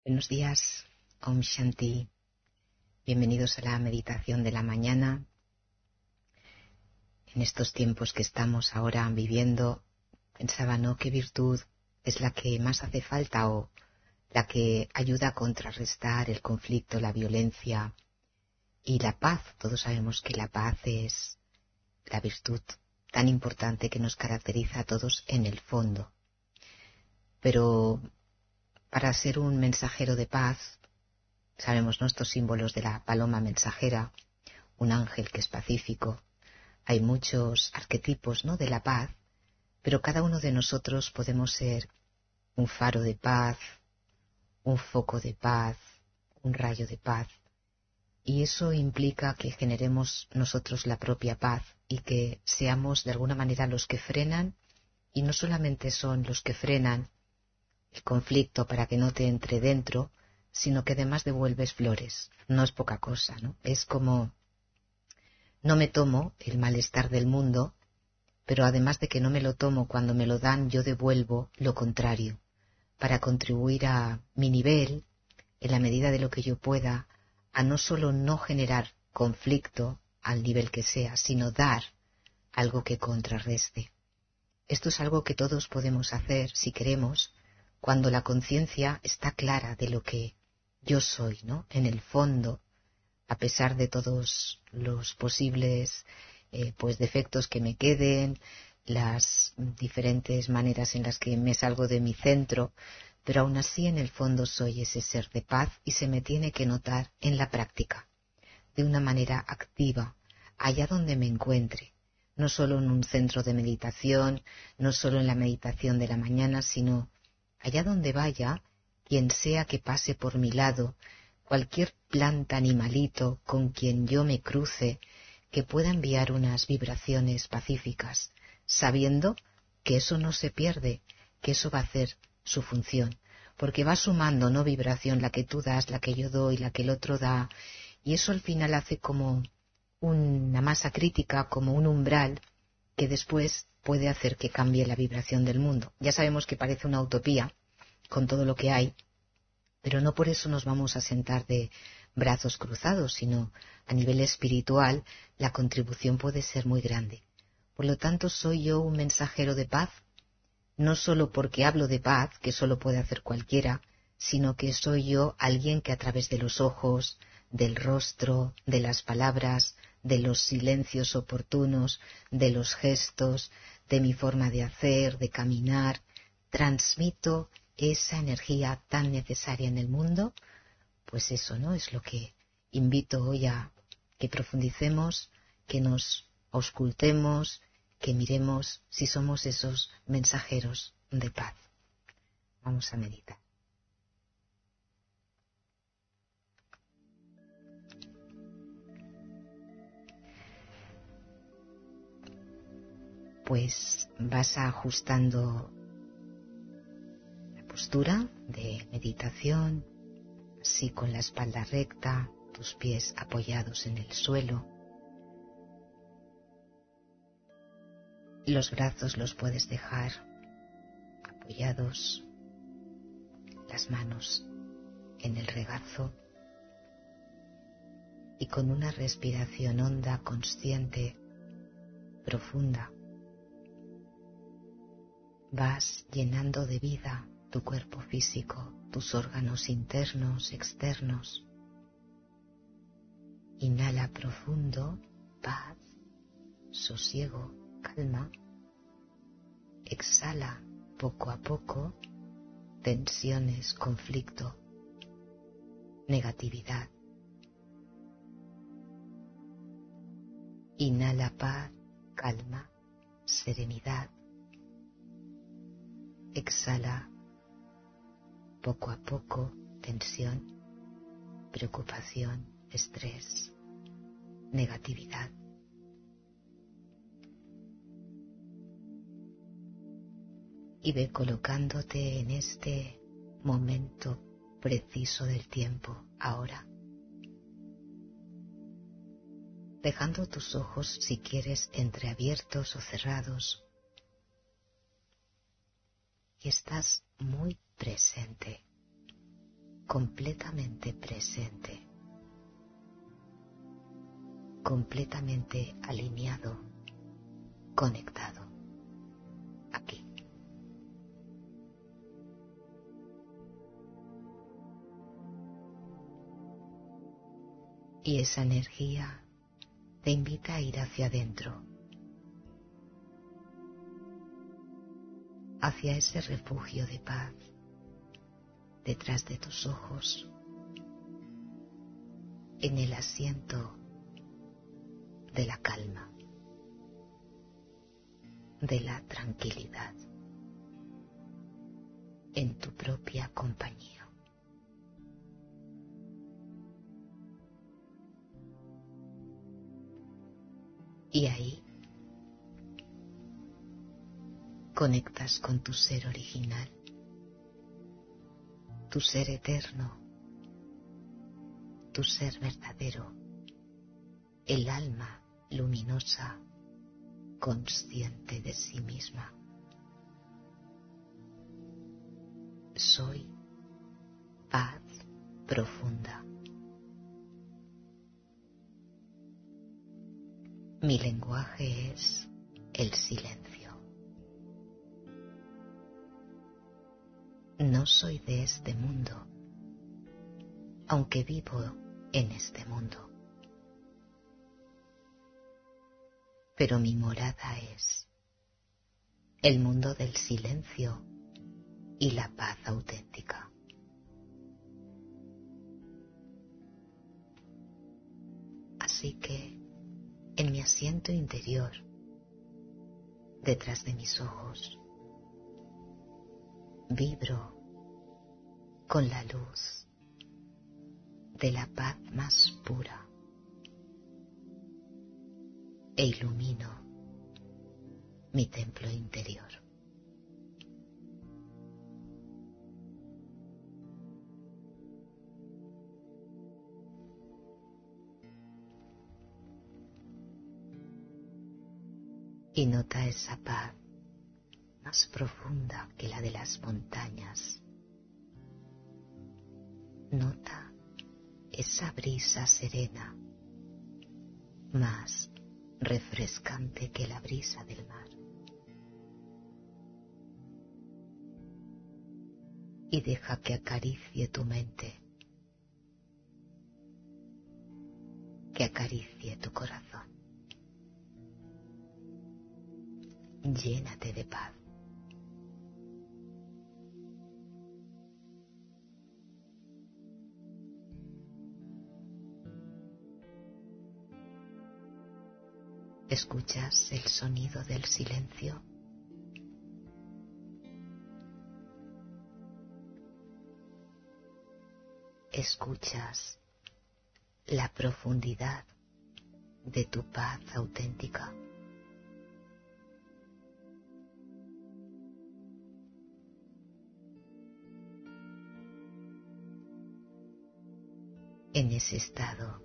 Buenos días, Om Shanti. Bienvenidos a la meditación de la mañana. En estos tiempos que estamos ahora viviendo, pensaba, ¿no?, qué virtud es la que más hace falta o la que ayuda a contrarrestar el conflicto, la violencia y la paz. Todos sabemos que la paz es la virtud tan importante que nos caracteriza a todos en el fondo. Pero para ser un mensajero de paz, sabemos nuestros símbolos de la paloma mensajera, un ángel que es pacífico. Hay muchos arquetipos, ¿no?, de la paz, pero cada uno de nosotros podemos ser un faro de paz, un foco de paz, un rayo de paz. Y eso implica que generemos nosotros la propia paz y que seamos de alguna manera los que frenan, y no solamente son los que frenan el conflicto para que no te entre dentro, sino que además devuelves flores. No es poca cosa, ¿no? Es como, no me tomo el malestar del mundo, pero además de que no me lo tomo, cuando me lo dan, yo devuelvo lo contrario, para contribuir a mi nivel, en la medida de lo que yo pueda, a no solo no generar conflicto al nivel que sea, sino dar algo que contrarreste. Esto es algo que todos podemos hacer, si queremos, cuando la conciencia está clara de lo que yo soy, ¿no? En el fondo, a pesar de todos los posibles defectos que me queden, las diferentes maneras en las que me salgo de mi centro, pero aún así en el fondo soy ese ser de paz y se me tiene que notar en la práctica, de una manera activa, allá donde me encuentre. No solo en un centro de meditación, no solo en la meditación de la mañana, sino allá donde vaya, quien sea que pase por mi lado, cualquier planta, animalito con quien yo me cruce, que pueda enviar unas vibraciones pacíficas, sabiendo que eso no se pierde, que eso va a hacer su función, porque va sumando, no vibración, la que tú das, la que yo doy, la que el otro da, y eso al final hace como una masa crítica, como un umbral, que después puede hacer que cambie la vibración del mundo. Ya sabemos que parece una utopía con todo lo que hay, pero no por eso nos vamos a sentar de brazos cruzados, sino a nivel espiritual la contribución puede ser muy grande. Por lo tanto, soy yo un mensajero de paz, no solo porque hablo de paz, que eso lo puede hacer cualquiera, sino que soy yo alguien que a través de los ojos, del rostro, de las palabras, de los silencios oportunos, de los gestos, de mi forma de hacer, de caminar, transmito esa energía tan necesaria en el mundo. Pues eso, ¿no?, es lo que invito hoy a que profundicemos, que nos auscultemos, que miremos si somos esos mensajeros de paz. Vamos a meditar. Pues vas ajustando la postura de meditación, así con la espalda recta, tus pies apoyados en el suelo. Los brazos los puedes dejar apoyados, las manos en el regazo, y con una respiración honda, consciente, profunda, vas llenando de vida tu cuerpo físico, tus órganos internos, externos. Inhala profundo, paz, sosiego, calma. Exhala poco a poco tensiones, conflicto, negatividad. Inhala paz, calma, serenidad. Exhala poco a poco tensión, preocupación, estrés, negatividad. Y ve colocándote en este momento preciso del tiempo, ahora. Dejando tus ojos, si quieres, entreabiertos o cerrados. Y estás muy presente. completamente presente, completamente alineado, conectado, aquí. Y esa energía te invita a ir hacia adentro, hacia ese refugio de paz, detrás de tus ojos, en el asiento de la calma, de la tranquilidad, en tu propia compañía. Y ahí conectas con tu ser original, tu ser eterno, tu ser verdadero, el alma luminosa, consciente de sí misma. Soy paz profunda. Mi lenguaje es el silencio. No soy de este mundo, aunque vivo en este mundo. Pero mi morada es el mundo del silencio y la paz auténtica. Así que, en mi asiento interior, detrás de mis ojos, vibro con la luz de la paz más pura e ilumino mi templo interior. Y nota esa paz más profunda que la de las montañas. Nota esa brisa serena, más refrescante que la brisa del mar. Y deja que acaricie tu mente, que acaricie tu corazón. Llénate de paz. ¿Escuchas el sonido del silencio? ¿Escuchas la profundidad de tu paz auténtica? En ese estado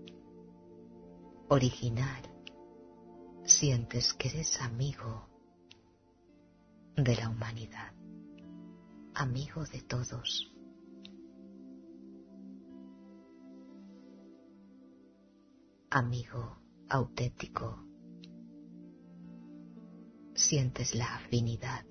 original, sientes que eres amigo de la humanidad, amigo de todos. Amigo auténtico. Sientes la afinidad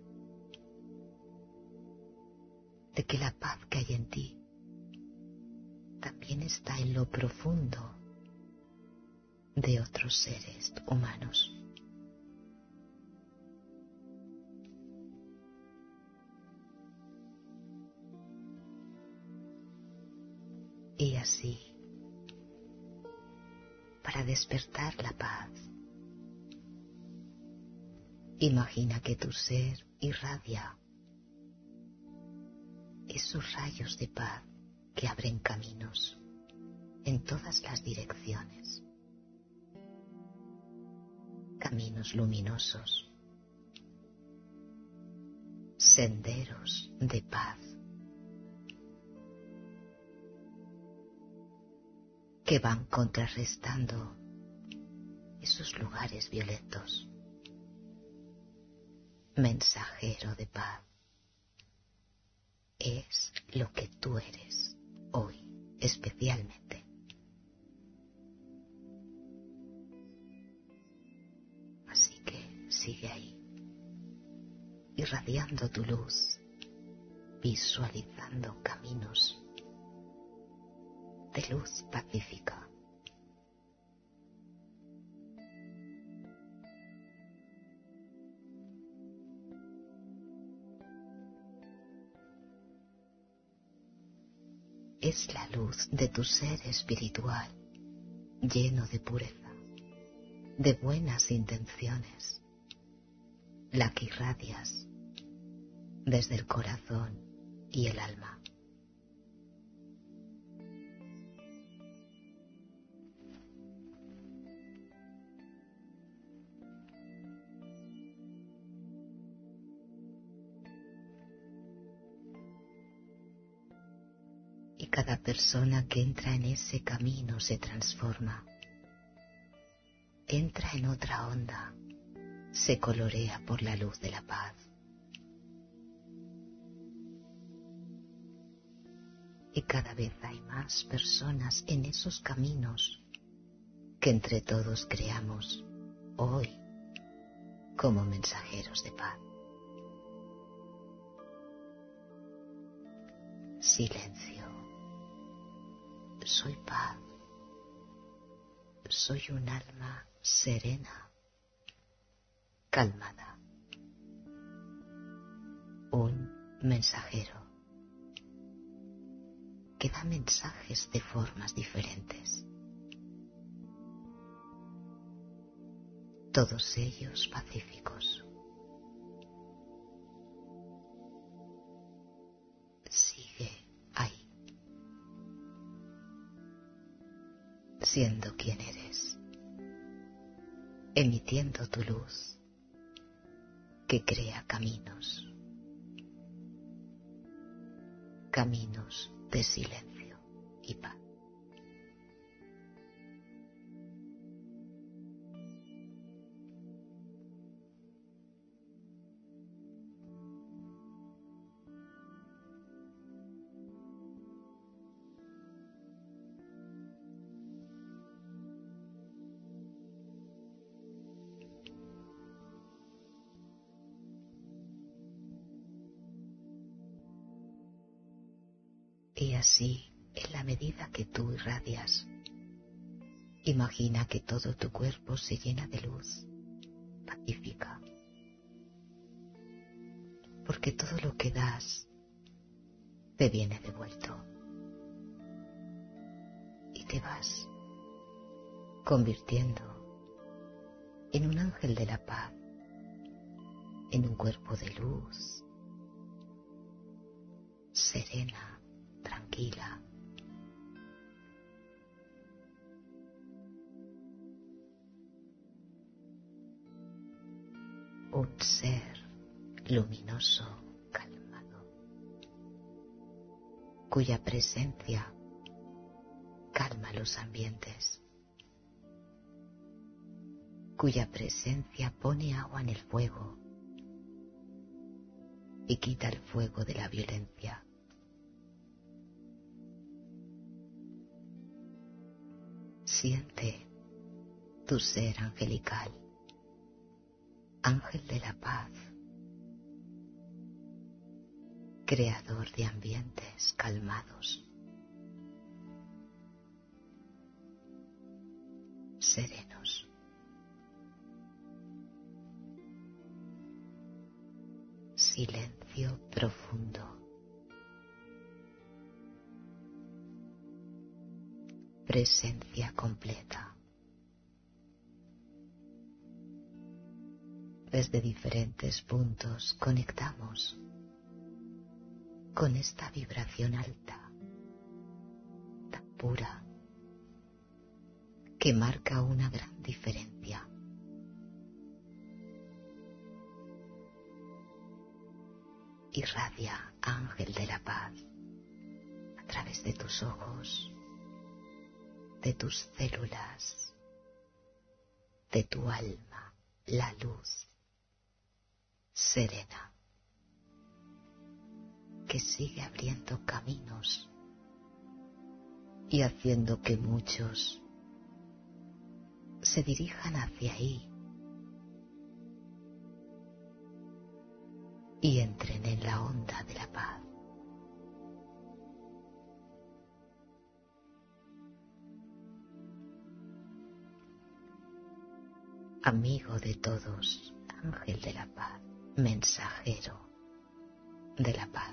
de que la paz que hay en ti también está en lo profundo de otros seres humanos. Y así, para despertar la paz, imagina que tu ser irradia esos rayos de paz que abren caminos en todas las direcciones. Caminos luminosos, senderos de paz, que van contrarrestando esos lugares violentos. Mensajero de paz, es lo que tú eres. especialmente. Así que sigue ahí, irradiando tu luz, visualizando caminos de luz pacífica. Es la luz de tu ser espiritual, lleno de pureza, de buenas intenciones, la que irradias desde el corazón y el alma. Y cada persona que entra en ese camino se transforma, entra en otra onda, se colorea por la luz de la paz. Y cada vez hay más personas en esos caminos que entre todos creamos hoy como mensajeros de paz. Silencio. Soy paz. Soy un alma serena, calmada. Un mensajero que da mensajes de formas diferentes. Todos ellos pacíficos. Sigue ahí, siendo quien eres, emitiendo tu luz que crea caminos, caminos de silencio y paz. Y así, en la medida que tú irradias, imagina que todo tu cuerpo se llena de luz pacífica. Porque todo lo que das te viene devuelto. Y te vas convirtiendo en un ángel de la paz, en un cuerpo de luz, serena, tranquila. Un ser luminoso, calmado, cuya presencia calma los ambientes, cuya presencia pone agua en el fuego y quita el fuego de la violencia. Siente tu ser angelical, ángel de la paz, creador de ambientes calmados, serenos. Silencio profundo. Presencia completa. Desde diferentes puntos conectamos con esta vibración alta, tan pura, que marca una gran diferencia. Irradia, ángel de la paz, a través de tus ojos, de tus células, de tu alma, la luz serena que sigue abriendo caminos y haciendo que muchos se dirijan hacia ahí y entren en la onda de la paz. Amigo de todos, ángel de la paz, mensajero de la paz.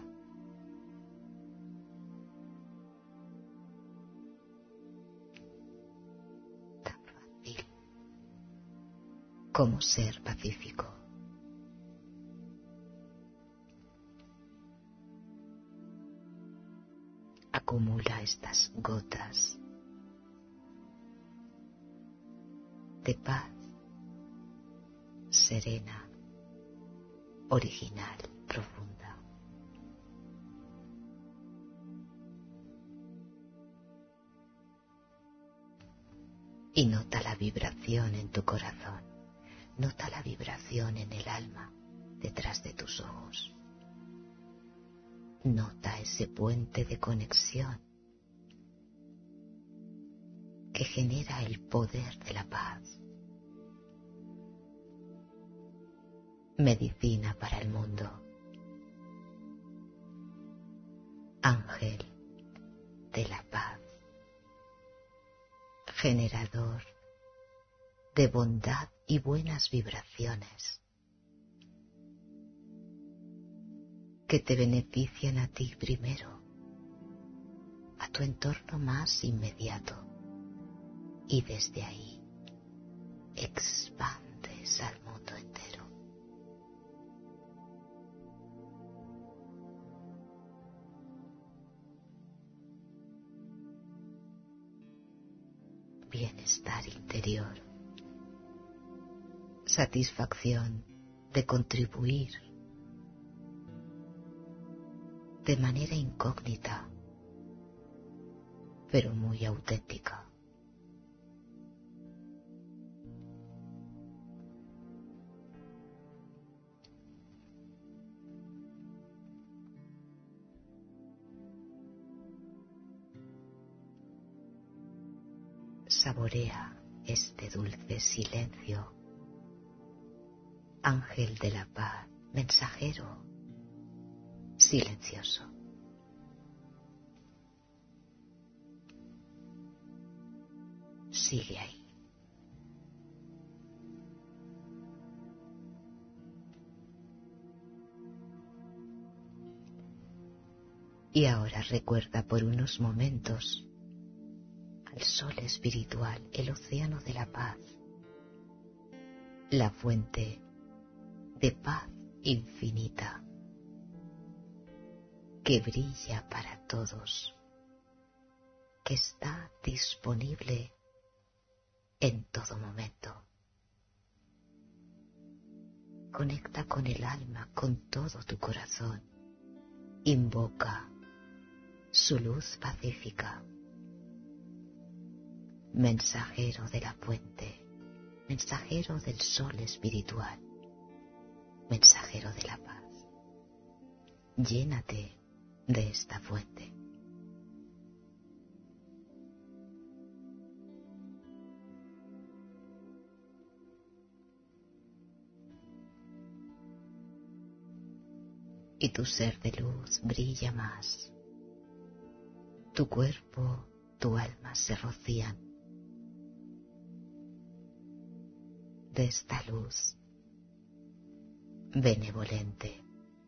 Tan fácil como ser pacífico. Acumula estas gotas de paz serena, original, profunda. Y nota la vibración en tu corazón, nota la vibración en el alma detrás de tus ojos. Nota ese puente de conexión que genera el poder de la paz. Medicina para el mundo. Ángel de la paz. Generador de bondad y buenas vibraciones que te benefician a ti primero, a tu entorno más inmediato, y desde ahí expandes al mundo entero. Bienestar interior, satisfacción de contribuir de manera incógnita, pero muy auténtica. Saborea este dulce silencio. Ángel de la paz, mensajero silencioso. Sigue ahí. Y ahora recuerda por unos momentos al sol espiritual, el océano de la paz, la fuente de paz infinita que brilla para todos, que está disponible en todo momento. Conecta con el alma, con todo tu corazón. Invoca su luz pacífica. Mensajero de la fuente, mensajero del sol espiritual, mensajero de la paz. Llénate de esta fuente. Y tu ser de luz brilla más. Tu cuerpo, tu alma se rocían de esta luz benevolente,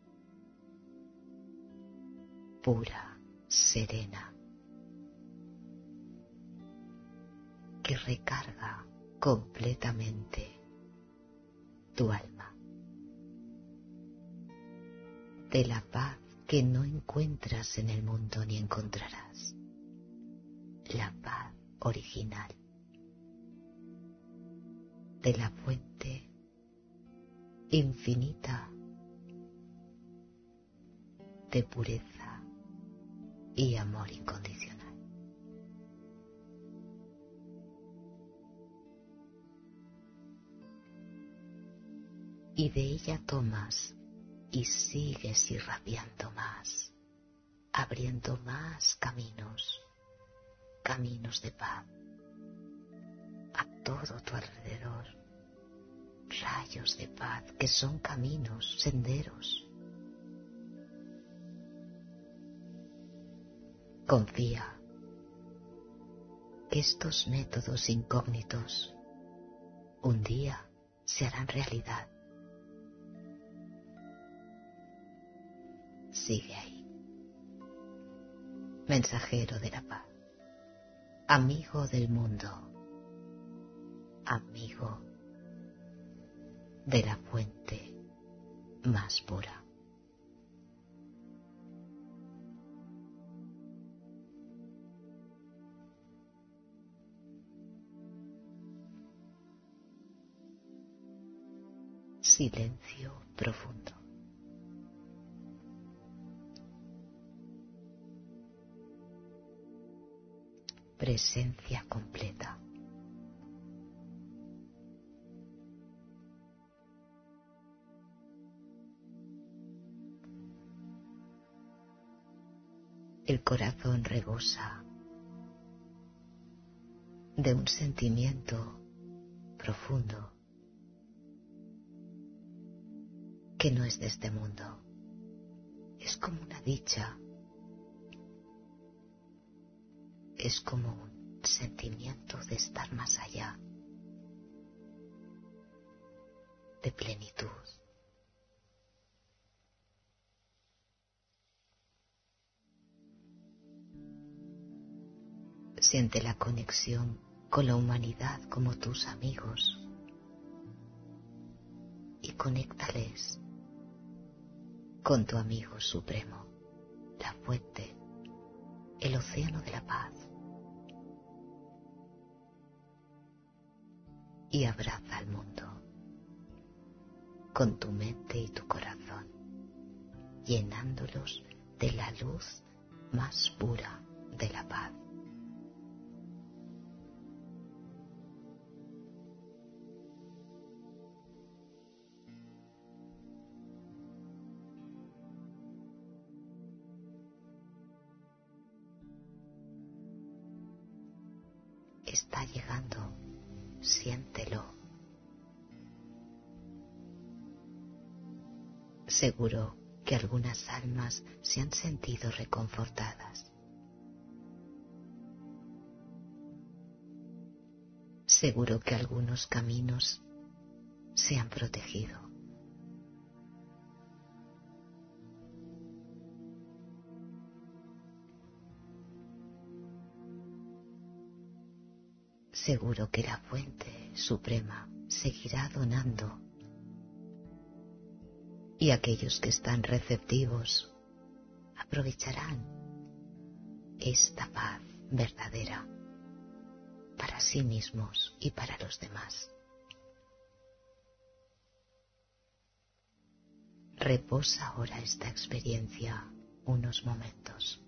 pura, serena, que recarga completamente tu alma de la paz que no encuentras en el mundo ni encontrarás, la paz original de la fuente infinita de pureza y amor incondicional. Y de ella tomas y sigues irradiando más, abriendo más caminos caminos de paz a todo tu alrededor, rayos de paz que son caminos, senderos. Confía que estos métodos incógnitos un día se harán realidad. Sigue ahí, mensajero de la paz, amigo del mundo, amigo de la fuente más pura. Silencio profundo. Presencia completa. El corazón rebosa de un sentimiento profundo que no es de este mundo. Es como una dicha. Es como un sentimiento de estar más allá, de plenitud. Siente la conexión con la humanidad como tus amigos y conéctales con tu amigo supremo, la fuente, el océano de la paz. Y abraza al mundo con tu mente y tu corazón, llenándolos de la luz más pura de la paz. Está llegando, siéntelo. Seguro que algunas almas se han sentido reconfortadas. Seguro que algunos caminos se han protegido. Seguro que la fuente suprema seguirá donando y aquellos que están receptivos aprovecharán esta paz verdadera para sí mismos y para los demás. Reposa ahora esta experiencia unos momentos.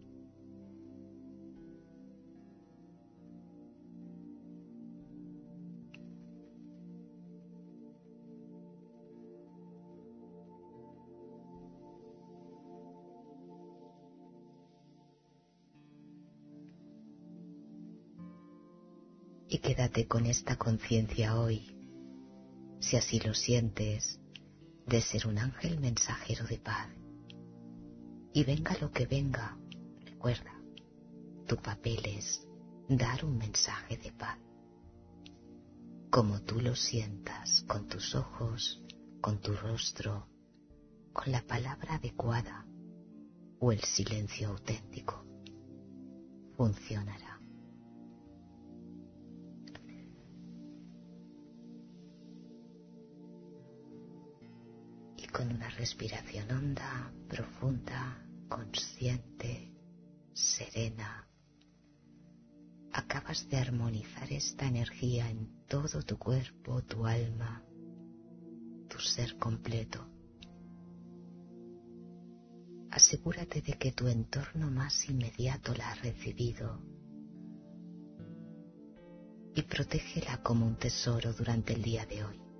Y quédate con esta conciencia hoy, si así lo sientes, de ser un ángel mensajero de paz. Y venga lo que venga, recuerda, tu papel es dar un mensaje de paz. Como tú lo sientas, con tus ojos, con tu rostro, con la palabra adecuada o el silencio auténtico, funcionará. Con una respiración honda, profunda, consciente, serena, acabas de armonizar esta energía en todo tu cuerpo, tu alma, tu ser completo. Asegúrate de que tu entorno más inmediato la ha recibido y protégela como un tesoro durante el día de hoy.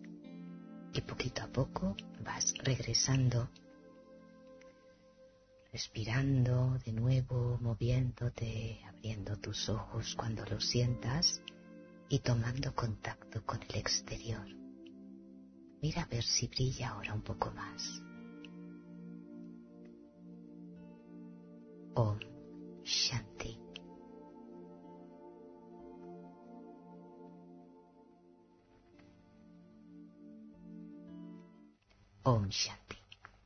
Y poquito a poco vas regresando Respirando de nuevo, moviéndote, abriendo tus ojos cuando lo sientas y tomando contacto con el exterior. Mira a ver si brilla ahora un poco más. Om Shanti. Om Shanti.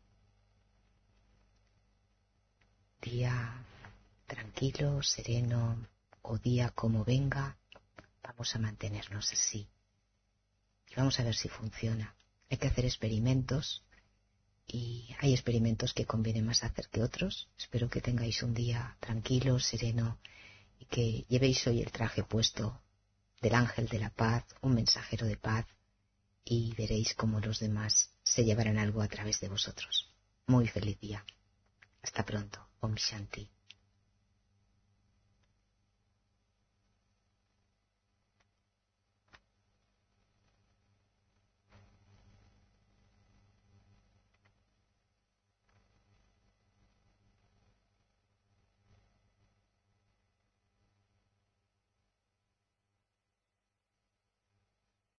Día tranquilo, sereno o día como venga, vamos a mantenernos así. Y vamos a ver si funciona. Hay que hacer experimentos y hay experimentos que conviene más hacer que otros. Espero que tengáis un día tranquilo, sereno y que llevéis hoy el traje puesto del ángel de la paz, un mensajero de paz, y veréis cómo los demás se llevarán algo a través de vosotros. Muy feliz día. Hasta pronto. Om Shanti.